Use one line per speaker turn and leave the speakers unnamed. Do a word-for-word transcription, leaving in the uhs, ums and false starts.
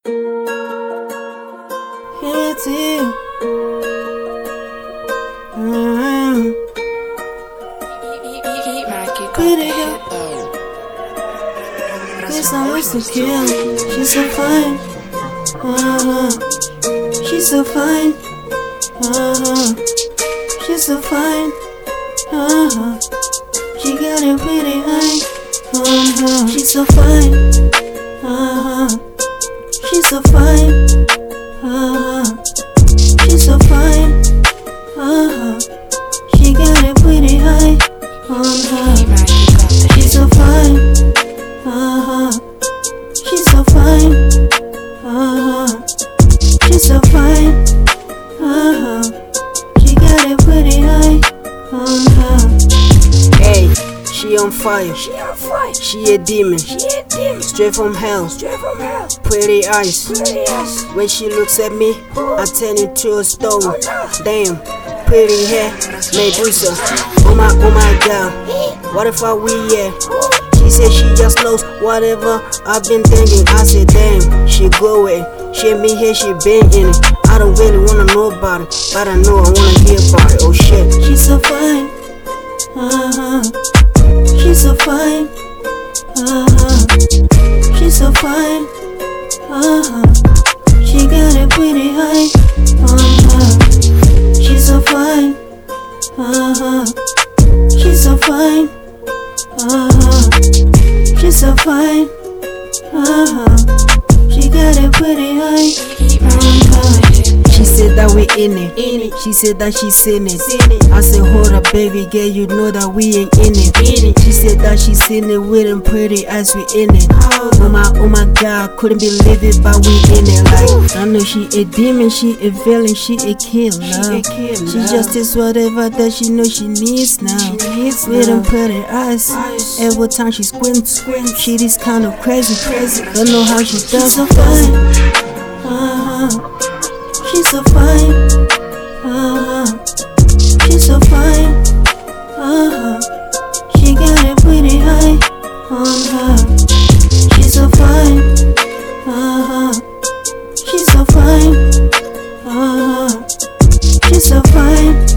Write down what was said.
It's you. Mm. Pretty girl. Yes, I was to kill. She's so fine. Uh-huh. She's so fine. Uh-huh. She's so fine. Uh-huh. She got it pretty high. Uh-huh. She's so fine. Uh-huh. She's so fine. Uh-huh. She's so fine. Uh-huh. She got it pretty high on her. She's so fine. Uh-huh. She's so fine. Uh-huh. She's so fine. Uh-huh. She got it pretty high on her. Hey, she on fire. She on fire. She a demon. She a demon. Straight from hell. Straight from hell. Pretty eyes. Pretty eyes. When she looks at me, I turn into a stone. Oh, no. Damn. Pretty hair, Medusa. Oh my, oh my God. What if I we yeah? She said she just knows whatever I've been thinking. I said damn, she go it. She me here, she been in it. I don't really wanna know about it, but I know I wanna hear about it. Oh shit. She's so fine. Uh-huh. She's so fine. Uh-huh. She's so fine. Uh-huh. She got it pretty high on her. She's so fine. Uh-huh. She's so fine. Uh-huh. She's so fine. Uh-huh. She got it pretty high on her. She said that we in it. in it. She said that she seen it. it. I said, hold up, baby girl, you know that we ain't in it. in it. She said that she seen it with them pretty eyes, we in it. Oh my, oh my God, couldn't believe it, but we in it. Like, I know she a demon, she a villain, she a killer. She, a killer. She just is whatever that she knows she needs now. She needs with them pretty eyes. eyes. Every time she squints, squints. She is kind of crazy, crazy. Don't know how she does. She's so fine. Uh-huh. She's so fine. Uh-huh. She's so fine. Uh-huh. She got it pretty high on her. She's so fine. Uh-huh. She's so fine. Uh-huh. She's so fine.